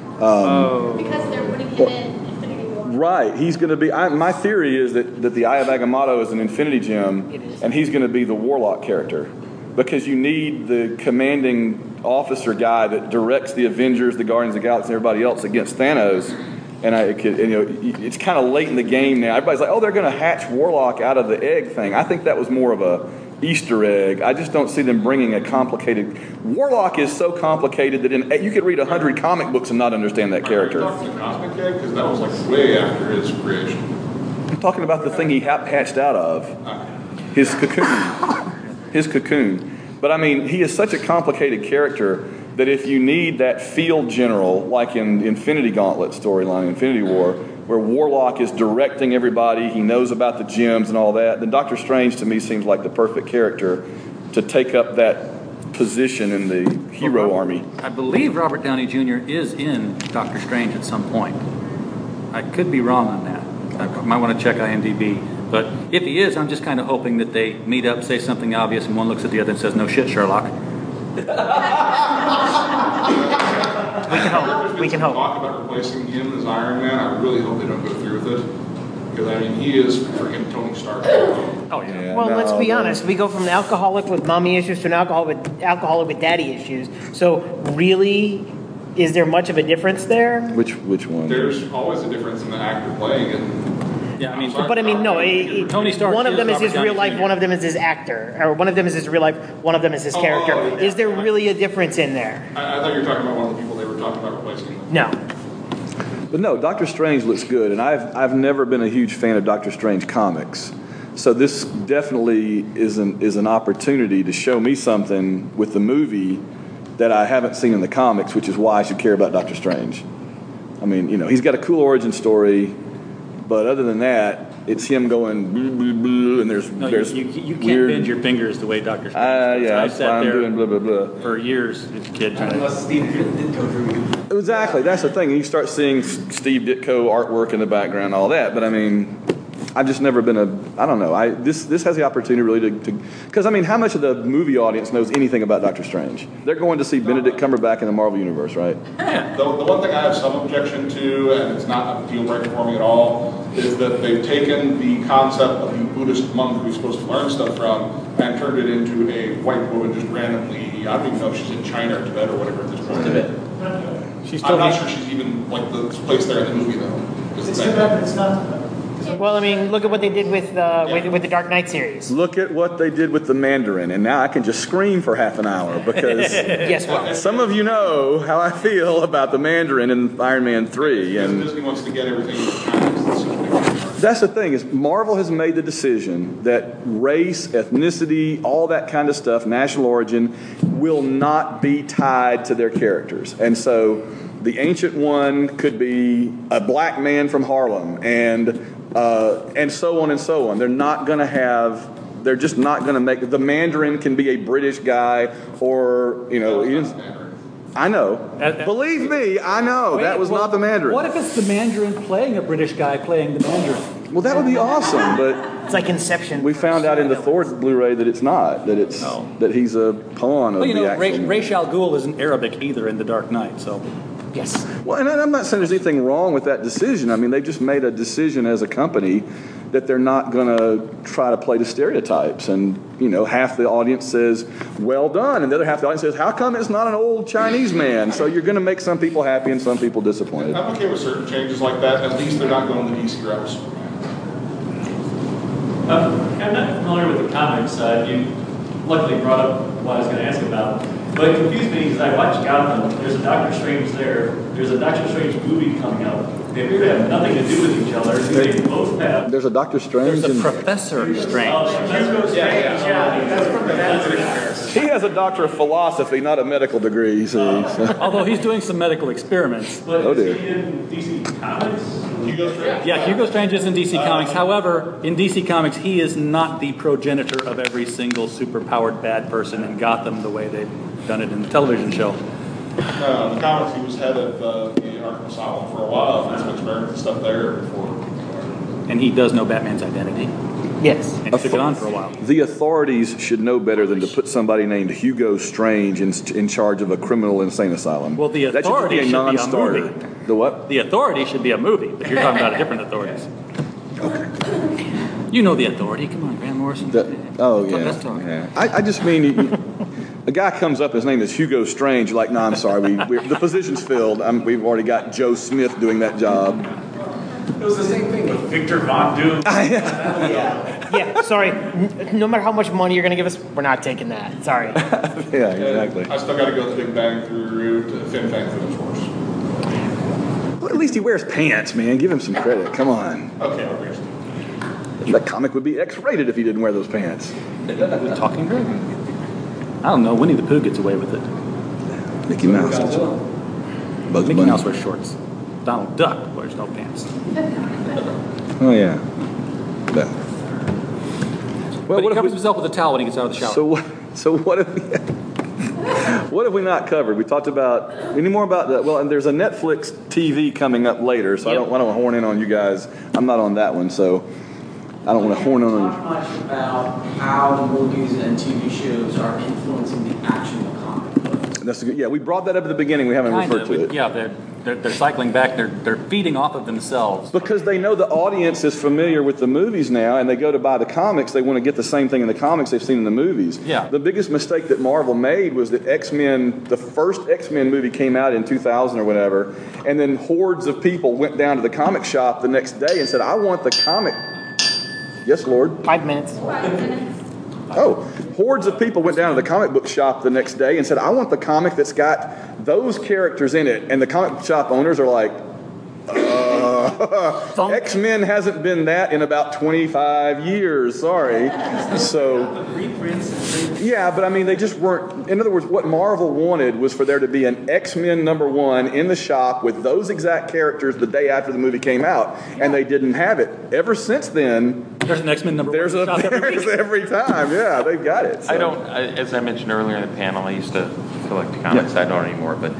Because they're putting him in Infinity War. Right. He's going to be... my theory is that the Eye of Agamotto is an Infinity Gem, and he's going to be the Warlock character. Because you need the commanding officer guy that directs the Avengers, the Guardians of the Galaxy, and everybody else against Thanos. And it's kind of late in the game now. Everybody's like, they're going to hatch Warlock out of the egg thing. I think that was more of a Easter egg. I just don't see them bringing a complicated... Warlock is so complicated that you could read 100 comic books and not understand that character. Are you talking Cosmic Egg? Because that was like way after his creation. I'm talking about the thing he hatched out of. Okay. His cocoon. But I mean, he is such a complicated character that if you need that field general, like in the Infinity Gauntlet storyline, Infinity War, where Warlock is directing everybody, he knows about the gems and all that, then Doctor Strange to me seems like the perfect character to take up that position in the hero army. I believe Robert Downey Jr. is in Doctor Strange at some point. I could be wrong on that. I might want to check IMDb. But if he is, I'm just kind of hoping that they meet up, say something obvious, and one looks at the other and says, "No shit, Sherlock." We can hope. Talk about replacing him as Iron Man. I really hope they don't go through with it. Because, I mean, he is freaking Tony Stark. Oh, yeah. Well, let's be honest. We go from an alcoholic with mommy issues to an alcoholic with daddy issues. So, really, is there much of a difference there? Which one? There's always a difference in the actor playing it. Yeah, I mean, Tony Stark. One of them is his real life, one of them is his actor, or one of them is his real life, one of them is his character. Yeah. Is there really a difference in there? I thought you were talking about one of the people they were talking about replacing. No. But no, Doctor Strange looks good, and I've never been a huge fan of Doctor Strange comics. So this definitely is an opportunity to show me something with the movie that I haven't seen in the comics, which is why I should care about Doctor Strange. I mean, he's got a cool origin story, but other than that, it's him going blah, blah, blah, and there's you can't weird, bend your fingers the way Doctor Strange does. Yeah, I sat there doing blah blah blah for years as a kid. Unless Steve did go through you. Exactly, that's the thing. You start seeing Steve Ditko artwork in the background, all that. But I mean, I've just never been I don't know. This has the opportunity really to because I mean, how much of the movie audience knows anything about Doctor Strange? They're going to see Benedict Cumberbatch in the Marvel Universe, right? The one thing I have some objection to, and it's not a deal breaker for me at all, is that they've taken the concept of the Buddhist monk who's supposed to learn stuff from and turned it into a white woman just randomly. I don't even know if she's in China or Tibet or whatever at this point. Tibet. I'm not sure she's even like the place there in the movie though. It's Tibet, but it's not Tibet. Well, I mean, look at what they did with the Dark Knight series. Look at what they did with the Mandarin, and now I can just scream for half an hour because some of you know how I feel about the Mandarin in Iron Man 3. And Disney wants to get everything into China. that's the thing is Marvel has made the decision that race, ethnicity, all that kind of stuff, national origin, will not be tied to their characters. And so the Ancient One could be a black man from Harlem, and so on and so on. They're just not going to make the Mandarin can be a British guy or I know. Believe me, I know. That was not the Mandarin. What if it's the Mandarin playing a British guy playing the Mandarin? Well, that would be awesome, but it's like Inception. We found out in the Thor Blu-ray that it's not. That it's that he's a pawn of the action. Ra's al Ghul isn't Arabic either in The Dark Knight, so. Yes. Well, and I'm not saying there's anything wrong with that decision. I mean, they just made a decision as a company that they're not going to try to play the stereotypes. And, half the audience says, well done. And the other half of the audience says, how come it's not an old Chinese man? So you're going to make some people happy and some people disappointed. I'm okay with certain changes like that. At least they're not going the DC route. I'm not familiar with the comics. You luckily brought up what I was going to ask about. But it confused me because I watched Gotham. There's a Doctor Strange there. There's a Doctor Strange movie coming out. They appear to have nothing to do with each other. They both have. There's a Doctor Strange. There's a Professor Strange. He has a doctor of philosophy, not a medical degree. So. Although he's doing some medical experiments. But is he in DC Comics? Hugo Strange? Yeah, Hugo Strange is in DC Comics. However, in DC Comics, he is not the progenitor of every single superpowered bad person in Gotham the way they've done it in the television show. No, in the comics, he was head of the Arkham Asylum for a while, and that's what experienced stuff there before. And he does know Batman's identity. Yes. And took it on for a while. The authorities should know better than to put somebody named Hugo Strange in charge of a criminal insane asylum. Well, the authority that should be a non-starter. movie. The what? The authority should be a movie, but you're talking about different authorities. Okay. You know the authority. Come on, Grant Morrison. Let's talk. Yeah. I just mean... A guy comes up, his name is Hugo Strange. You're like, no, I'm sorry, the position's filled. We've already got Joe Smith doing that job. It was the same thing with Victor Von Doom. Yeah, sorry. No matter how much money you're going to give us, we're not taking that. Sorry. Yeah, exactly. I still got to go with the Big Bang Theory to Fin Fang Food Force. Well, at least he wears pants, man. Give him some credit. Come on. Okay, I'll wear some. That comic would be X-rated if he didn't wear those pants. With Talking Dragon. I don't know. Winnie the Pooh gets away with it. Mickey Mouse. Mickey Mouse wears shorts. Donald Duck wears no pants. Oh, yeah. Well, he covers himself with a towel when he gets out of the shower. So what have we not covered? We talked about any more about that. Well, and there's a Netflix TV coming up later, so I don't want to horn in on you guys. I'm not on that one, so I don't want to horn on. Talk much about how movies and TV shows are influencing the action of comic books. That's good. Yeah, we brought that up at the beginning. We haven't referred to it. Yeah, they're cycling back. They're feeding off of themselves because they know the audience is familiar with the movies now, and they go to buy the comics. They want to get the same thing in the comics they've seen in the movies. Yeah. The biggest mistake that Marvel made was that X-Men, the first X-Men movie came out in 2000 or whatever, and then hordes of people went down to the comic shop the next day and said, "I want the comic." Yes, Lord. 5 minutes. Oh, hordes of people went down to the comic book shop the next day and said, "I want the comic that's got those characters in it." And the comic shop owners are like, X-Men hasn't been that in about 25 years. Sorry. So, yeah, but I mean, they just weren't. In other words, what Marvel wanted was for there to be an X-Men #1 in the shop with those exact characters the day after the movie came out, and they didn't have it. Ever since then, there's an X-Men #1. There's every time. Yeah, they've got it. So. I don't. As I mentioned earlier in the panel, I used to collect comics. I don't anymore, but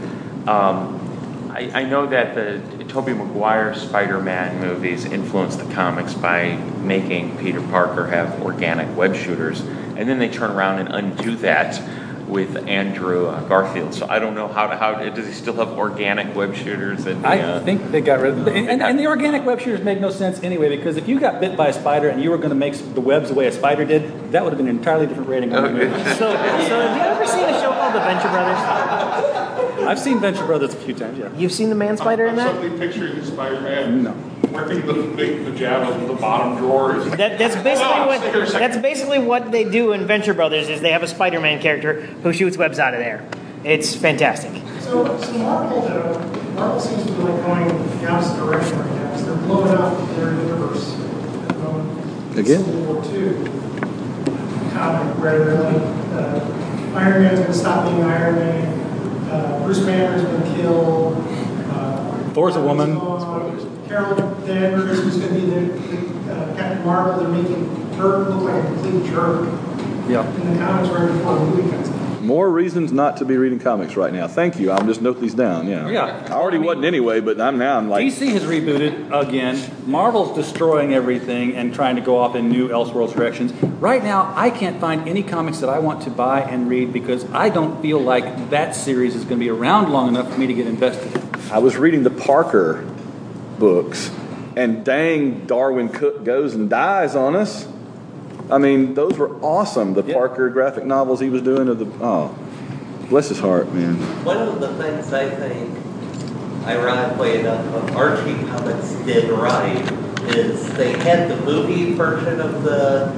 I know that the Tobey Maguire Spider-Man movies influenced the comics by making Peter Parker have organic web shooters, and then they turn around and undo that with Andrew Garfield. So I don't know how does he still have organic web shooters? And I think they got rid of it. And the organic web shooters make no sense anyway, because if you got bit by a spider and you were going to make the webs the way a spider did, that would have been an entirely different rating on the movie. So have you ever seen a show called The Venture Brothers? I've seen Venture Brothers a few times, yeah. You've seen the Man Spider in that? I'm suddenly picturing Spider-Man. No. Working the jab of the bottom drawers. That's basically what they do in Venture Brothers. Is they have a Spider-Man character who shoots webs out of there. It's fantastic. So Marvel seems to be like going in opposite direction right now. So they're blowing up their universe at the moment. Again? World War II comic where they're like Iron Man's going to stop being Iron Man. Bruce Banner's been killed. Thor's a woman. Carol Danvers, who's going to be the Captain Marvel, they're making her look like a complete jerk. Yeah. In the comics right before the movie comes out. More reasons not to be reading comics right now. Thank you. I'll just note these down. Yeah. I already wasn't anyway, but I'm like. DC has rebooted again. Marvel's destroying everything and trying to go off in new Elseworlds directions. Right now, I can't find any comics that I want to buy and read because I don't feel like that series is going to be around long enough for me to get invested in. I was reading the Parker books, and dang, Darwin Cook goes and dies on us. I mean, those were awesome. The Parker graphic novels he was doing bless his heart, man. One of the things I think, ironically enough, Archie Comics did right is they had the movie version of the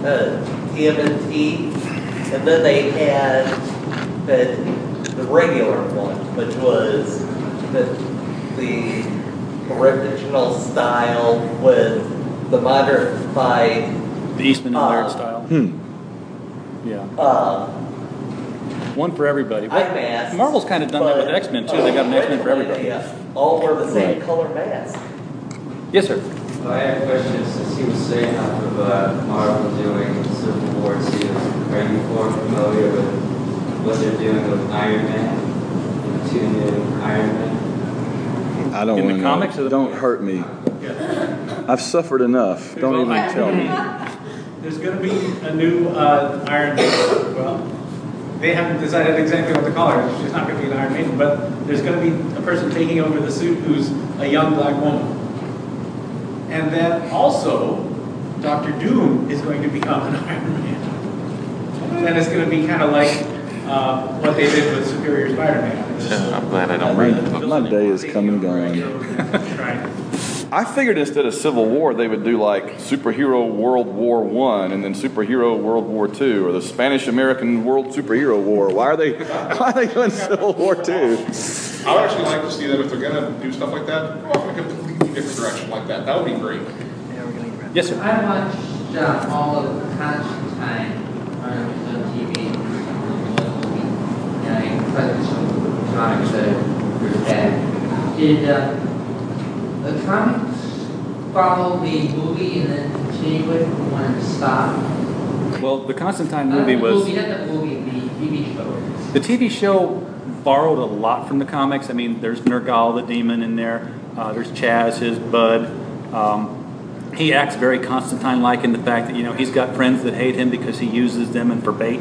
TMNT, and then they had the regular one, which was the original style with the modified the Eastman and Laird style. Yeah. One for everybody. Marvel's kind of done that with X-Men too. They got an X-Men for everybody. All wore the same color mask. Yes, sir. I have a question. Since you were saying half of Marvel doing Civil War 2, are you more familiar with what they're doing with Iron Man? Two new Iron Man? I don't want to know. Don't hurt me. I've suffered enough. Don't even tell me. There's going to be a new Iron Maiden. Well, they haven't decided exactly what to call her. She's not going to be an Iron Maiden, but there's going to be a person taking over the suit who's a young black woman. And then also, Dr. Doom is going to become an Iron Man. And it's going to be kind of like what they did with Superior Spider-Man. I'm glad I don't read it. My day is come and gone. I figured instead of Civil War, they would do like Superhero World War I and then Superhero World War II or the Spanish-American World Superhero War. Why are they doing Civil War II? I would actually like to see them, if they're going to do stuff like that, go off in a completely different direction like that. That would be great. Yes, sir. I watched all of Constantine on TV. And I collected some comics that were bad. Did the comics follow the movie and then continue it when it stopped? Well, the Constantine movie was... The TV show. The TV show borrowed a lot from the comics. I mean, there's Nergal the demon in there. There's Chaz, his bud. He acts very Constantine-like in the fact that, he's got friends that hate him because he uses them and for bait.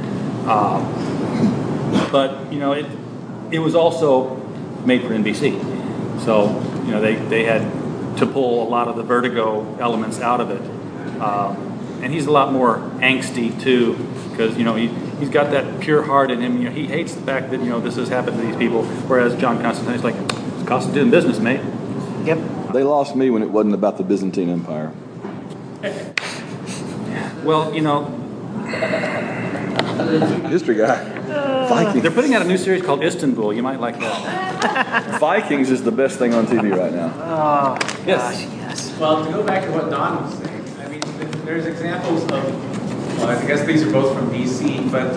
But, it was also made for NBC. So, they had to pull a lot of the Vertigo elements out of it. And he's a lot more angsty, too, because, he's got that pure heart in him. He hates the fact that, this has happened to these people, whereas John Constantine's like, it's cost of doing business, mate. Yep. They lost me when it wasn't about the Byzantine Empire. Well, History guy. Viking. They're putting out a new series called Istanbul. You might like that. Vikings is the best thing on TV right now. Oh, Yes. yes. Well, to go back to what Don was saying, I mean, there's examples of, well, I guess these are both from DC, but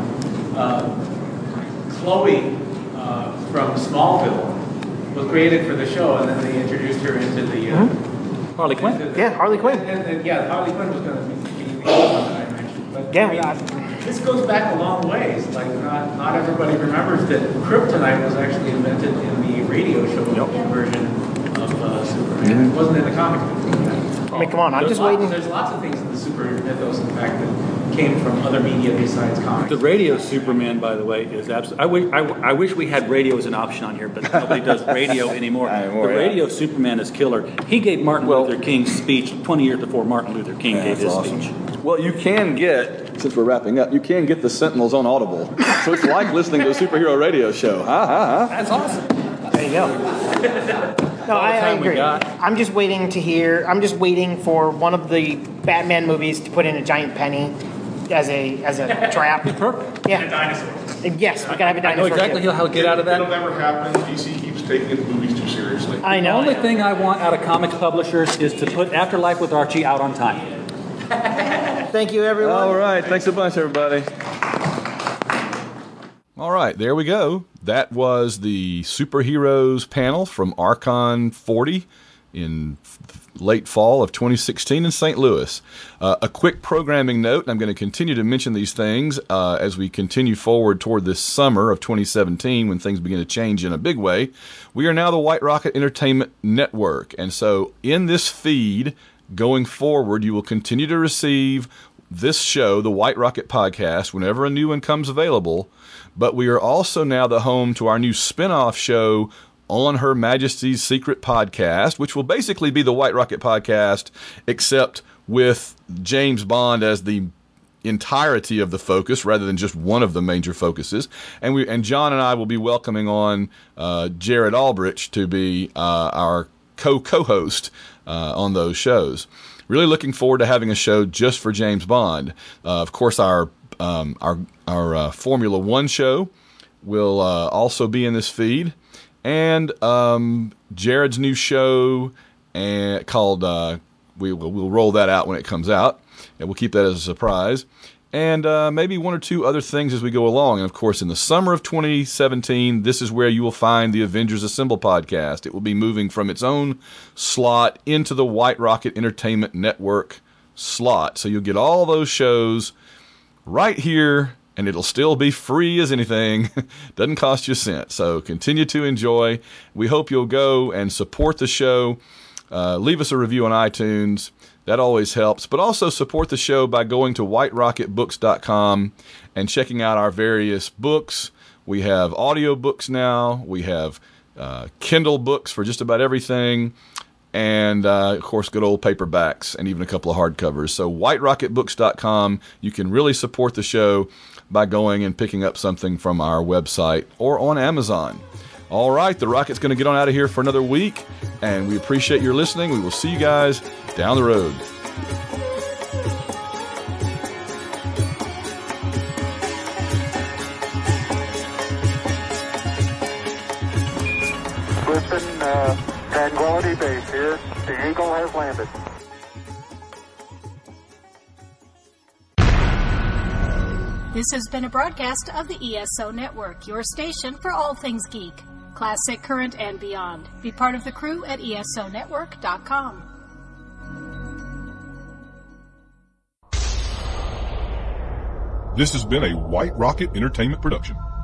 Chloe from Smallville was created for the show, and then they introduced her into the Harley Quinn. Harley Quinn. And Harley Quinn was going to be the other one that I mentioned. But I mean, this goes back a long ways. Like, not everybody remembers that kryptonite was actually invented in the radio show version of Superman. It wasn't in the comic book. I mean, come on, I'm just waiting. There's lots of things in the super mythos, in fact, that came from other media besides comics. The radio Superman, by the way, is absolutely. I wish we had radio as an option on here, but nobody does radio anymore. The radio Superman is killer. He gave Martin Luther King's speech 20 years before Martin Luther King gave his speech. Well, you can get, since we're wrapping up, you can get the Sentinels on Audible. So it's like listening to a superhero radio show. That's awesome. There you go. No, I agree. I'm just waiting to hear. I'm just waiting for one of the Batman movies to put in a giant penny as a trap. Perfect. Yeah. And a dinosaur. Yes, we gotta have a dinosaur. I know exactly how to get out of that. It'll never happen. DC keeps taking its movies too seriously. I know. The only thing I want out of comics publishers is to put Afterlife with Archie out on time. Thank you, everyone. All right. Thanks a bunch, everybody. All right. There we go. That was the superheroes panel from Archon 40 in late fall of 2016 in St. Louis. A quick programming note, and I'm going to continue to mention these things as we continue forward toward this summer of 2017 when things begin to change in a big way. We are now the White Rocket Entertainment Network, and so in this feed going forward, you will continue to receive this show, the White Rocket Podcast, whenever a new one comes available. But we are also now the home to our new spin-off show, On Her Majesty's Secret Podcast, which will basically be the White Rocket Podcast, except with James Bond as the entirety of the focus rather than just one of the major focuses. And John and I will be welcoming on Jared Albridge to be our co-host on those shows. Really looking forward to having a show just for James Bond. Of course, our Formula One show will also be in this feed, and Jared's new show called we'll roll that out when it comes out, and we'll keep that as a surprise. And maybe one or two other things as we go along. And, of course, in the summer of 2017, this is where you will find the Avengers Assemble podcast. It will be moving from its own slot into the White Rocket Entertainment Network slot. So you'll get all those shows right here, and it'll still be free as anything. Doesn't cost you a cent. So continue to enjoy. We hope you'll go and support the show. Leave us a review on iTunes. That always helps. But also support the show by going to whiterocketbooks.com and checking out our various books. We have audiobooks now. We have Kindle books for just about everything. And, of course, good old paperbacks and even a couple of hardcovers. So whiterocketbooks.com, you can really support the show by going and picking up something from our website or on Amazon. All right, the Rocket's going to get on out of here for another week, and we appreciate your listening. We will see you guys down the road. Listen, Tranquility Base here. The Eagle has landed. This has been a broadcast of the ESO Network, your station for all things geek, classic, current, and beyond. Be part of the crew at ESONetwork.com. This has been a White Rocket Entertainment production.